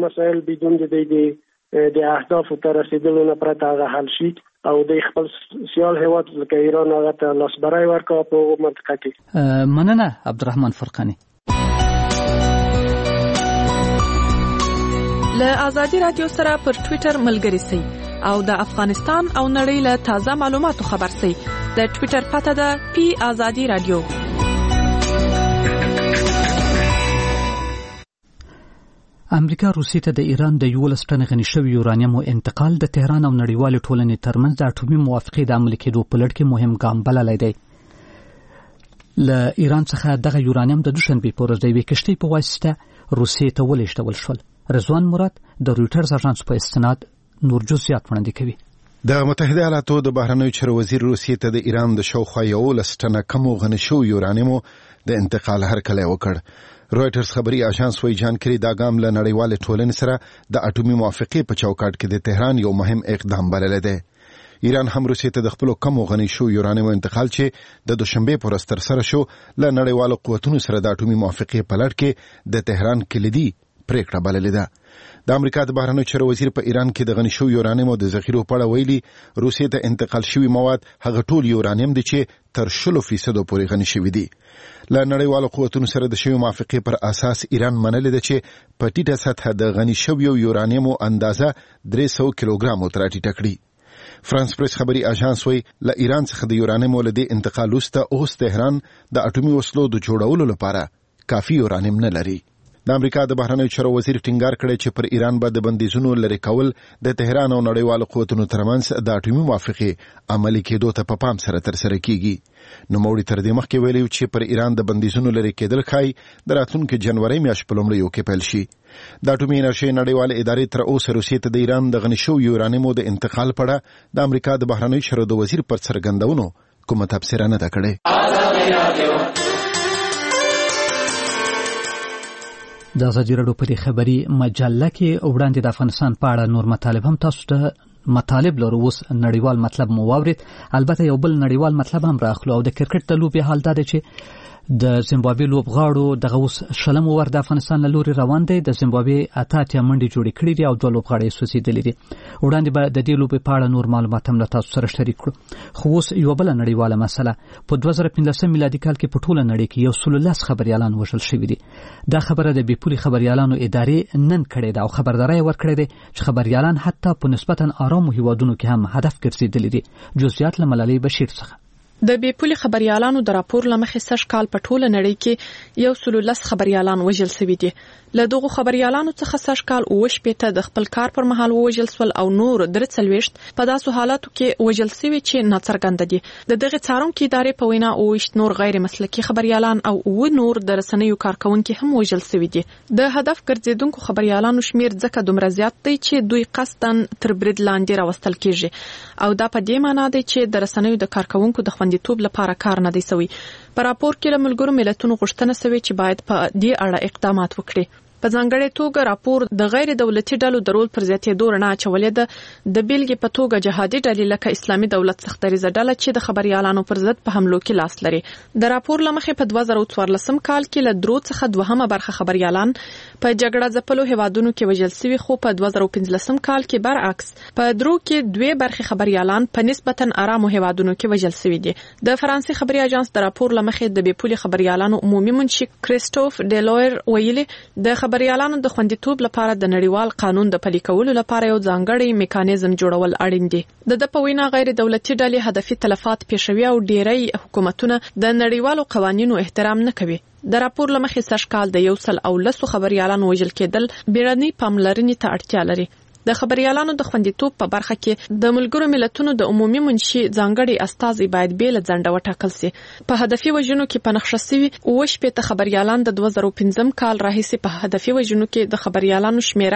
مسایل بدون د اهدافو ته رسیدلو نه پرته هغه حل شي او د خپل سیال هیواد لکه ایران هغه ته لاسبری ورکړي په منطقه کې. مننه عبدالرحمن فرقانی. له آزادي رادیو سره پر ټوئیټر ملګری سئ او د افغانستان او نړۍ له تازه معلوماتو خبر سئ. د ټوئیټر پته ده پی آزادي رادیو. امریکا روسیې ته د ایران د 11 ټن غني شوی یورانیم انتقال د تهران او نړیوال ټولنې ترمنځ د اټومي موافقې د عملي کېدو په لړ کې مهم ګام بللی دی. له ایران څخه دغه یورانیم د دوشنبې په ورځ د یوې کشتۍ په واسطه روسیې ته ولېږدول شول. رضوان مراد د رویټرز اژانس په استناد نور جزئیات وړاندې کوي. د متحده ایالاتو د بهرنیو چارو وزیر روسیې ته د ایران د شاوخوا 11 ټنه کم غني شوی یورانیم د انتقال هرکلی وکړ. رویټرز خبري اژانس وایي جانکري دا ګام له نړیوال ټولنې سره د اټومي موافقې په چوکاټ کې د تهران یو مهم اقدام بللی دی. ایران هم روسیې ته د خپل کم غني شو یورانیم انتقال چې د دوشنبه پر ورځ ترسره شو له نړیوالو قوتونو سره د اټومي موافقې په لړ کې د تهران کلیدي پریکړه بللې ده. د امریکا د بهرنیو چارو وزیر په ایران کې د غني شو یورانیم او د ذخیرو په اړه ویلي روسیې ته انتقال شوی مواد هغه ټول یورانیم دي چې تر 60% پورې غني شوی دي. له نړیوالو قوتونو سره د شوی موافقې پر اساس ایران منلې ده چې په ټیټه سطح د غني شوی یورانیم اندازه 300 کیلوګرام تر ټیټه کړي. فرانس پریس خبري اژانس وایي له ایران څخه د یورانیم ولدي انتقال وروسته اوس تهران د اټومي وسلو د جوړولو لپاره کافي یورانیم نه لري. د امریکا د بهرنیو چارو وزیر ټینګار کړی چې پر ایران باندې بندیزونو لري کول د تهران او نړیوالو قوتونو ترمنځ د اټومي موافقې عملي کېدو ته په پام سره ترسره کیږي. نوموړي تر دې مخکې ویلي چې پر ایران د بندیزونو لري کېدل ښایي د راتلونکي جنوري میاشتې په لومړیو کې پیل شي. د اټومي انرژۍ نړیوالې ادارې تر اوسه روسیې ته د ایران د غني شویو یورانیمو د انتقال په اړه د امریکا د بهرنیو چارو د وزیر پر څرګندونو کومه تبصره نه ده کړې. د ازادي راډیو په خبري مجله کې وړاندې د افغانستان په اړه نور مطالب هم تاسو ته مطالب لرو. اوس نړیوال مطلب مو واورید. البته یو بل نړیوال مطلب هم راخلو او د کرکټ د لوبې حال دا دی چې د زیمبابوې لوبغاړو دغه اوس شلم ور د افغانستان له لوري روان دی. د زیمبابوې اتیا منډي جوړې کړې دي او دوه لوبغاړي سوسیدلې دي. وړاندې به د دې لوبې په اړه نور معلومات هم تاسو سره شریک کړو. خو اوس یو بل نړیواله مسله په 2015 میلادي کال کې په ټوله نړۍ کې 113 خبريالان وژل شوي دي. دا خبره د بیپولي خبريالانو ادارې نن کړې ده او خبرداري ورکړې ده چې خبريالان حتی په نسبتا آرام هیوادونو کې هم هدف ګرځېدلي دي. جزئیات له ملالۍ بشیر څخه. د بیپولي خبريالانو د راپور لمخې سږ کال په ټوله نړۍ کې 113 خبريالان وژل شوي دي. له دغه خبريالانو څخه سږ کال 28 د خپل کار پر مهال وژل شول او نور 43 په داسو حالاتو کې وژل شوي چې ناڅرګند دي. د دغه څارونکو ادارې په وینا 28 نور غیر مسلکي خبريالان او نور د رسنیو کارکونکو هم وژل شوي دي. د هدف ګرځیدونکو خبريالانو شمیر ځکه دومره زیات دی چې دوی قصداً تر برید لاندې راوستل کیږي او دا په دې معنی دی چې د رسنیو د کارکونکو د خوندیتوب لپاره کار نه دی شوی. په راپور کې له ملګرو ملتونو غوښتنه شوې چې باید په دې اړه اقدامات وکړي. په ځانګړې توګه راپور د غیر دولتي ډلو د رول پر زیاتېدو رڼا اچولې ده. د بیلګې په توګه جهادي ډلې لکه اسلامي دولت سختریزه ډله چې د خبريالانو پر ضد په حملو کې لاس لري. د راپور لمخې په 2014 کال کې له درو څخه دوهمه برخه خبريالان په جګړه ځپلو هیوادونو کې وژل شوي، خو په 2015 کال کې برعکس په درو کې دوه برخه خبريالان په نسبتا آرامو هیوادونو کې وژل شوي دي. د فرانسې خبري اژانس د راپور لمخې د بیپولي خبريالانو عمومي منشي کریستوف ډلویر ویلي د خبريالانو د خوندیتوب لپاره د نړیوال قانون د پلي کولو لپاره یو ځانګړی میکانیزم جوړول اړین دي. د په وینا غیر دولتي ډلې هدفي تلفات پیښوي او ډیری حکومتونه د نړیوالو قوانینو احترام نه کوي. د راپور لمخې سږ کال د 113 خبريالانو وژل کېدل بیړنۍ پاملرنې ته اړتیا لري. د خبريالانو د خوندیتوب په برخه کې د ملګرو ملتونو د عمومي منشي ځانګړي استازي باید بیل ځنډه وټاکل شي. په هدفي وژنو کې پنځه شوي 28 خبريالان د 2015 کال راهیسې په هدفي وژنو کې د خبريالانو شمیره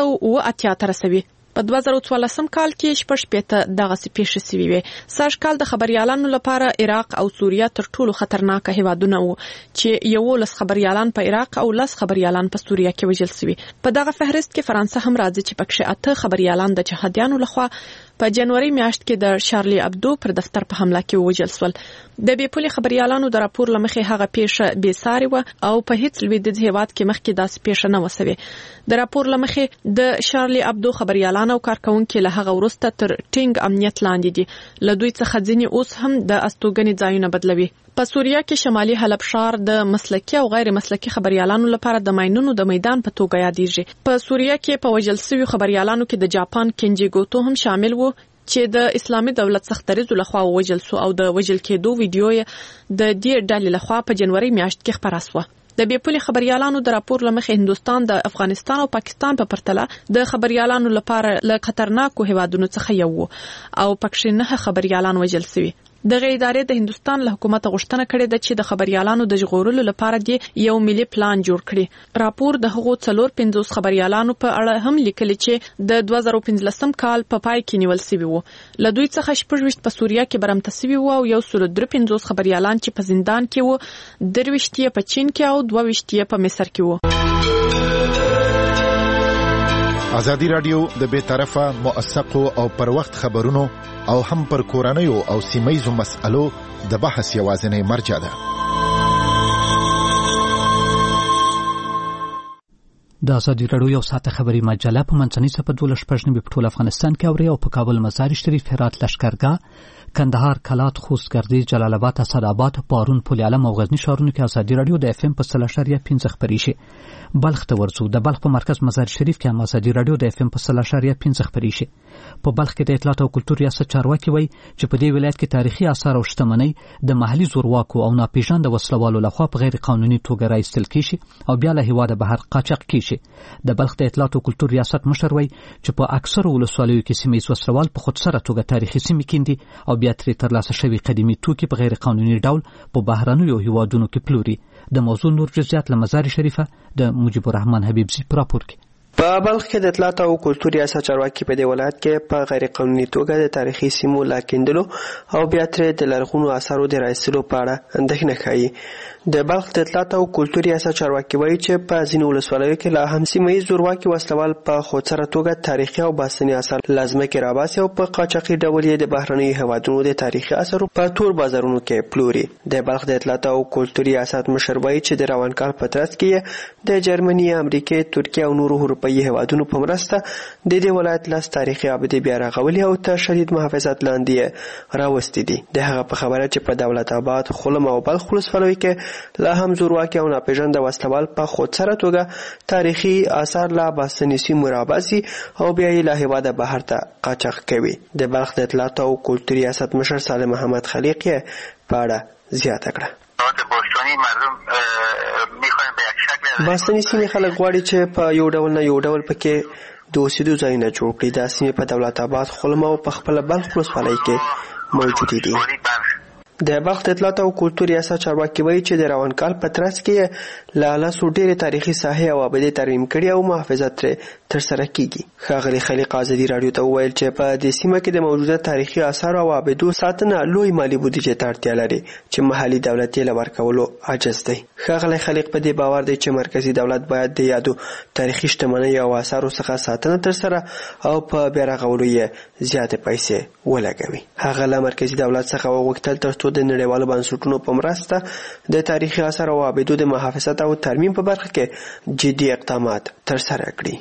280 تر رسوي. په 2014 کال کې 65 دغه پیښې شوې وي. سږ کال د خبريالانو لپاره عراق او سوریه تر ټولو خطرناک هیوادونه وو چې 11 خبريالان په عراق او 10 خبريالان په سوریه کې وژل شوي. په دغه فهرست کې فرانسه هم راځي چې پکې 8 خبريالان د جهادیانو لخوا په جنوري میاشت کې د شارلی ابدو پر دفتر په حمله کې ووژل شول. د بې پولي خبريالانو د راپور لمخې هغه پیښه بې ساري و او په هیڅ لویدیځ هیواد کې مخکې داسې پیښه نه وسوي. د راپور لمخې د شارلی ابدو خبريالان او کارکونکو له هغه وروسته تر ټینګ امنیت لاندې دي. له دوی څخه ځینې اوس هم د استوګنې ځایونه بدلوي. په سوریه کې شمالي حلب ښار د مسلکي او غیر مسلکي خبريالانو لپاره د ماینونو د میدان په توګه یادېږي. په سوریه کې په وژل شویو خبريالانو کې د جاپان کینجی ګوتو هم شامل وو چې د اسلامي دولت څخه دریزو لخوا وژل شو او د وژل کېدو ویډیو د دې ډلې لخوا په جنوري میاشت کې خبره شوه. د بې پولي خبريالانو د راپور لمخې هندوستان د افغانستان او پاکستان په پرتله د خبريالانو لپاره له خطرناکو هیوادونو څخه یو او پکښې نه خبريالان وژل شوي. دغه ادارې د هندوستان له حکومت غوښتنه کړې ده چې د خبريالانو د ژغورلو لپاره دی یو ملي پلان جوړ کړي. راپور د هغو 450 خبريالانو په اړه هم لیکلي چې د 2015 کال په پای کې نیول شوی وو. له دوی څخه 26 په سوریه کې برمته شوی وو او یو 153 خبريالان چې په زندان کې وو، 23 په چین کې او 22 په مصر کې وو. ازادي رادیو د بې طرفه موثقو او پر وخت خبرونو او هم پر کورنیو او سیمایزو مسألو د بحث یوازینی مرجع ده. د ازادي رادیو یو ساعت خبري مجله په منځنۍ صفحه 12 په ټول افغانستان کې اوري او په کابل، مزار شریف، هرات، لشکرګاه، کندهار، کلات، خوست، ګردیز، جلال آباد، اسداباد، پارون، پل علم او غزنی ښارونو کې ازادي رادیو د FM په 0.5 خبري شي. بلخ ته ورځو. د بلخ په مرکز مزار شریف کې هم ازادي رادیو د FM په 0.5 خبري شي. په بلخ کې د اطلاعات او کلتور ریاست چارواکي وایي چې په دې ولایت کې تاریخي آثار او شتمنۍ د محلي زورواکو او ناپېژانده وسلوالو لخوا په غیر قانوني توګه راایستل کیږي او بیا له هیواده بهر قاچاق کیږي. د بلخ د اطلاعات او کلتور ریاست مشر وایي چې په اکثر ولسوالیو کې سیمې وسلوال په خودسره توګه تاریخي سیمې کیندي او بیا ترې ترلاسه شوي قدیمي توکي په غیر قانوني ډول په بهرنیو هیوادونو کې پلوري. د موضوع نور جزئیات له مزار شریفه د مجيب الرحمن حبیبزی په راپور کې. په بلخ کې د اطلاعات او کلتور ریاست چارواکي په دې ولایت کې په غیر قانوني توګه د تاریخي سیمو لاکیندلو او بیا ترې د لرغونو آثارو د راایستلو په اړه اندېښنه ښیي. د بلخ د اطلاعات او کلتور ریاست چارواکي وایي چې په ځینو ولسوالیو کې لا هم سیمه‌ییز زورواکي وسلوال په خودسره توګه تاریخي او باستاني آثار له ځمکې راباسي او په قاچاقي ډول یې د بهرنیو هیوادونو د تاریخي آثارو په تور بازارونو کې پلوري. د بلخ د اطلاعات او کلتور ریاست مشر وایي چې د روان کال په ترڅ کې د جرمني، امریکا، ترکیه او نورو اروپایي هیوادونو په مرسته د دې ولایت لاس تاریخي ابدي بیا رغولي او ته شدید محافظت لاندې راوستي دي. د هغه په خبره چې په دولت آباد، خلم او بلخ ولسوالیو کې لا هم زورواکي او ناپېژانده وسلوال په خودسره توګه تاریخي آثار لا باستاني سیمو راباسي او بیا یې له هیواده بهر ته قاچاق کوي. د بلخ د اطلاعات او کلتور ریاست مشر سالم محمد خلیق یې په اړه زیاته کړه. باستاني سیمې خلک غواړي چې په یو ډول نه یو ډول پکې د اوسېدو ځایونه جوړ کړي. دا سیمې په دولت آباد، خلم او په خپله بلخ ولسوالۍ کې موجودې دي. د بلخ د اطلاعات او کلتور ریاست چارواکي وایي چې د روان کال په ترڅ کې له لاسو ډېرې تاریخي ساحې او ابدې ترمیم کړي او محافظت ترې ترسره کیږي. ښاغلي خلیق ازادي رادیو ته وویل چې په دې سیمه کې د موجوده تاریخي آثارو او ابدو ساتنه لوی مالي بودیجې ته اړتیا لري چې محلي دولت یې له ورکولو عاجز دی. ښاغلی خلیق په دې باور دی چې مرکزي دولت باید د یادو تاریخي شتمنۍ او آثارو څخه ساتنه ترسره او په بیا رغولو یې زیاتې پیسې ولګوي. هغه له مرکزي دولت څخه وغوښتل ترڅو د نړیوالو بنسټونو په مرسته د تاریخي آثار او ابدو د محافظت او ترمیم په برخه کې جدي اقدامات ترسره کړي.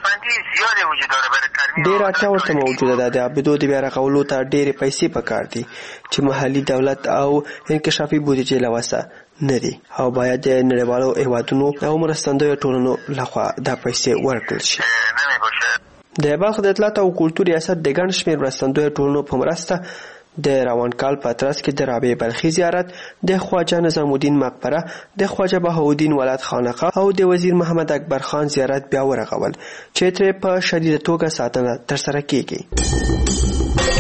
ډېر اړتیا ورته موجوده ده. د ابدو د بیا رغولو ته ډېرې پیسې پکار دي چې محلي دولت او انکشافي بودیجې له وسه نه دي او باید د نړیوالو هیوادونو او مرستندویو ټولنو لخوا دا پیسې ورکړل شي. د بلخ د اطلاعات او کلتور ریاست د ګڼ شمېر مرستندویو ټولنو په مرسته د روان کال په ترڅ کې د رابعې بلخي زیارت، د خواجه نظام الدین مقبره، د خواجه بهاءالدین ولد خانقاه او د وزیر محمد اکبر خان زیارت بیا ورغول چې ترې په شدیده توګه ساتنه ترسره کیږي.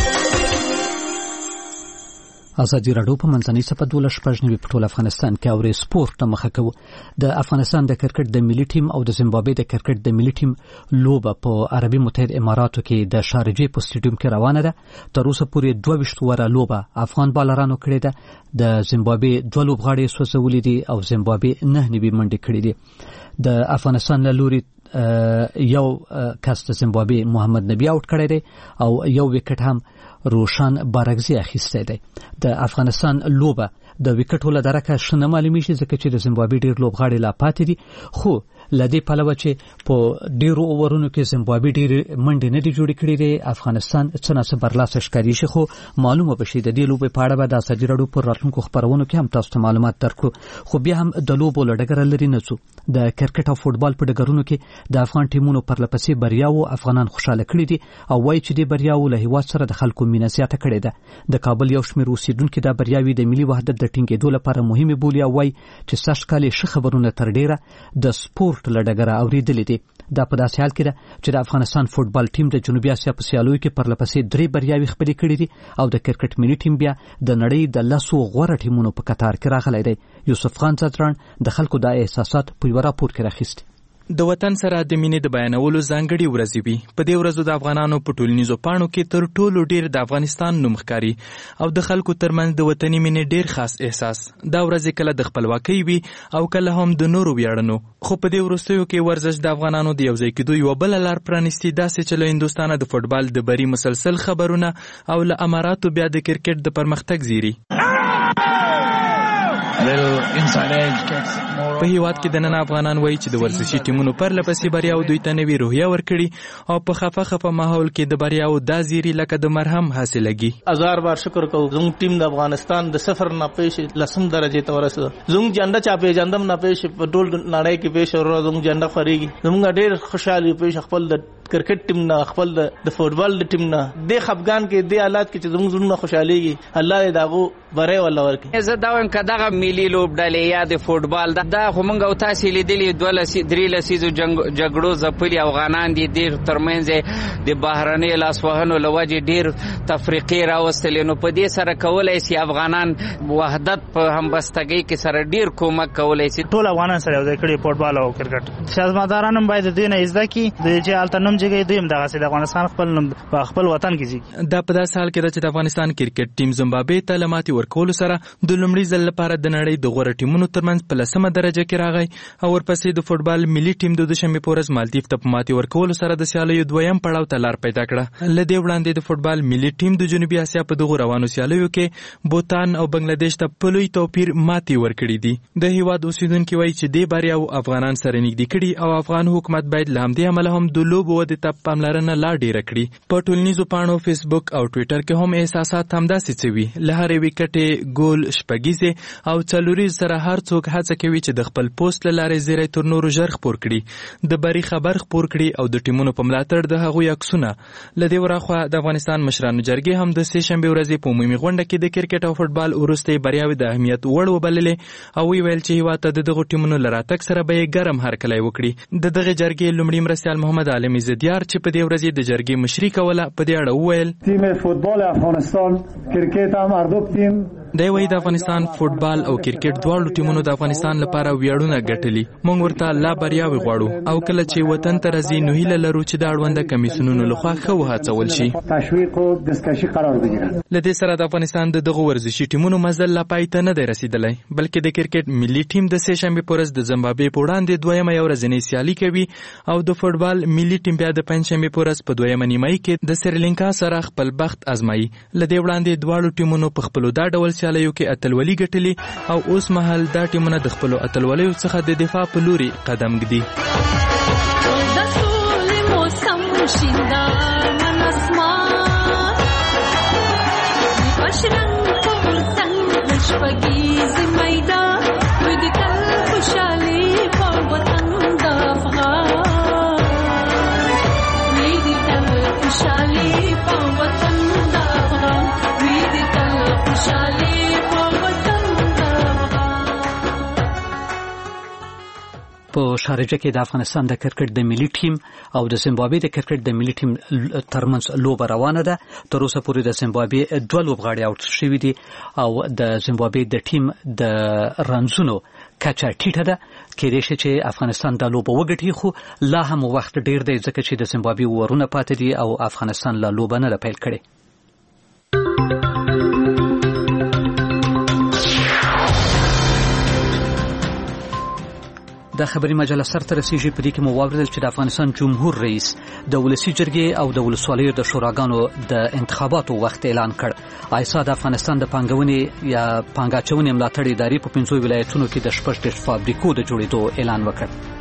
ازادي رادیو په منځنۍ صفحه 12 په ټول افغانستان کې اوري سپورت مخه کوي. د افغانستان د کرکټ د ملي ټیم او د زیمبابوې د کرکټ د ملي ټیم لوبه په عربي متحده اماراتو کې د شارجې په سټیډیوم کې روانه ده. تر اوسه پورې 22 وره لوبه افغان بالرانو کړې ده. د زیمبابوې 2 لوبغاړي سوځولې دي او زیمبابوې 9 نوي منډې کړې دي. د افغانستان له لوري یو کس د زیمبابوې محمد نبی آوټ کړی دی او یو وکټ هم روشان بارګزي اخیستی دی. د افغانستان لوبه د وکټو له درکه شنه معلومیږي ځکه چې د زیمبابوې ډیر لوبغاړي لا پاتې دي، خو لدې پلوه چې په ډیرو اورونو کې زیمبابوې ډیر منډې نه دي جوړې کړې دي، افغانستان څه نه څه برلاسه ښکاري شي. خو معلومه بشي د دې لوبې په اړه به د ازادي راډیو پر راتلونکو خبرونو کې هم تاسو ته معلومات درکړو. خو بیا هم د لوبو له ډګره لرې نه ځو. د کرکټ او فوټبال په ډګرونو کې د افغان ټیمونو پرلپسې بریاوو افغانان خوشاله کړي دي او وایي چې د بریاوو له هیواد سره د خلکو مینه زیاته کړې ده. د کابل یو شمېر اوسیدونکو د بریاوي د ملي وحدت د ټینګېدو لپاره مهمه بولي او وایي چې سږ کال ښه خبرونه تر ډیره د سپورت له ډګره اورېدلې دي. دا په داسې حال کې ده چې د افغانستان فوټبال ټیم د جنوبي اسیا په سیالیو کې پرلپسې 3 بریاوي خپلې کړې دي او د کرکټ ملي ټیم بیا د نړۍ د 10 غوره ټیمونو په قطار کې راغلی دی. یوسف خان زدران د خلکو د احساسات په یو راپور کې راخیست. د وطن سره د مینې د بیانولو ځانګړي ورځې وي. په دې ورځو د افغانانو په ټولنیزو پاڼو کې تر ټولو ډیر د افغانستان نوم ښکاري او د خلکو ترمنځ د وطني مینې ډیر خاص احساس. دا ورځې کله د خپلواکۍ وي او کله هم د نورو ویاړنو. خو په دې وروستیو کې ورزش د افغانانو د یوځای کېدو یوه بله لار پرانیستي، داسې چې له هندوستانه د فوټبال د بري مسلسل خبرونه او له اماراتو بیا د کرکټ د پرمختګ زیری. په هیواد کې د نن افغانان وایي چې د ورزشي ټیمونو پرلپسې بریاو دوی ته نوې روحیه ورکړي او په خفه ماحول کې د بریاو دا زیری لکه د مرهم حاصلېږي. هزار بار شکر کوو زموږ ټیم د افغانستان د صفر نه پیش لسم درجه ته ورسېد. زموږ جنډه چا پیژندم نه پیش په ټول نړۍ کې پیش ورو زموږ جنډه خوريږي. زموږ ډېر خوشاله پیش خپل د کرکټ ټیم نه خپل د فوټبال ټیم نه د خفګان کې د حالات کې چې زموږ زړه خوشاليږي الله دې داغو بره ولا ورکړي. زه دا وایم کداغه ملي لوبډلې یا د فوټبال دا خو مونږ او تاسو لیدلې 2-3 لسیزو جګړو ځپلي افغانان دي د ترمنځ د بهرنۍ لاسوهنو لوجه ډیر تفریقې راوستلې. نو په دې سره کولای شي افغانان وحدت په همبستګۍ کې سره ډیر کومک کولای شي. ټول افغانان سره د کړي فوټبال او کرکټ سیاستمدارانو باید د دې نه زده کی د چې الټنوم جګې دویم دغه سي د افغانستان خپل وطن کې ځي. دا په داسې حال کې چې د افغانستان کرکټ ټیم زیمبابوې ته لماتې ورکول سره د لومړي ځل لپاره د نړۍ د غوره ټیمونو ترمنځ په 10مه درجه کې راغی او ورپسې د فوټبال ملي ټیم د دوشنبه په ورځ مالدیف ته په ماتې ورکول سره د سیالیو دویم پړاو ته لار پیدا کړه. لدې وړاندې د فوټبال ملي ټیم د جنوبي اسیا په دغه روانو سیالیو کې بوتان او بنگلاديش ته په لوی توپیر ماتې ورکړې دي. د هیواد اوسیدونکو وایي چې د بریاو افغانان سره نږدې کړي او افغان حکومت باید له همدې امله هم د لوبو ودې ته پاملرنه لا ډیره کړي. په ټولنیزو پاڼو فیسبوک او ټویټر کې هم احساسات همداسې څه وي. له هرې وکټې ګول شپږیزې او څلوریز سره هر څوک هڅه کوي چې د خپل پوسټ له لارې زیری تر نورو ژر خپور کړي، د بری خبر خپور کړي او د ټیمونو په ملاتړ د هغوی عکسونه. له دې وراخوا د افغانستان مشرانو جرګې هم د سې شنبې ورځې په عمومي غونډه کې د کرکټ او فوټبال وروستۍ بریاوې د اهمیت وړ وبللې او ویل چې هیواد ته دغه ټیمونو له راتګ سره به یې ګرم هرکلی وکړي. د دغه جرګې لومړي مرستیال محمد عالم عزتیار چې په دې ورځې د جرګې مشري کوله په دې اړه وویل تیم فوتبال افغانستان کرکټ هم هر دوه تیم دی وایي د افغانستان فوټبال او کرکټ دواړو ټیمونو د افغانستان لپاره ویاړونه ګټلي. موږ ورته لا بریاوې غواړو او کله چې وطن ته راځي نو هیله لرو چې د اړونده کمیسیونونو لخوا ښه وهڅول شي، تشویق او دستکشي قرار بگیرد. له دې سره د افغانستان د دغه ورزشي ټیمونو مزل لا پای ته نه دی رسیدلی، بلکې د کرکټ ملي ټیم د سې شنبې په ورځ د زیمبابوې په وړاندې دویمه یو ورځنۍ سیالي کوي او د فوټبال ملي ټیم بیا د پنجشنبې په ورځ په دویمه نیمایي کې د سریلانکا سره خپل بخت ازمایي. له دې وړاندې دواړو ټیمونو په خپلو دا ډول سیالیو کې اتلولي ګټلي او اوس مهال دا ټیمونه د خپلو اتلولیو څخه د دفاع په لوري قدم ږدي. په شارجه کې د افغانستان د کرکټ د ملي ټیم او د زیمبابوې د کرکټ د ملي ټیم ترمنځ لوبه روانه ده. تر اوسه پورې د زیمبابوې 2 لوبغاړي اوټ شوي دي او د زیمبابوې د ټیم د رنزونو کچه ټیټه ده. کېدای شي چې افغانستان دا لوبه وګټي، خو لا هم وخت ډیر دی ځکه چې د زیمبابوې ورونه پاتې دي او افغانستان لا لوبه نه ده پیل کړې. د خبري مجله سر ته رسیږي. په دې کې مو واوریدل چې د افغانستان جمهور رئیس د ولسی جرګې او د ولسوالیو د شوراګانو د انتخاباتو وخت اعلان کړ. ایسا د افغانستان د پانګونې یا پانګاچونې ملاتړ ادارې په 5 ولایتونو کې د 6 فابریکو د جوړېدو اعلان وکړ.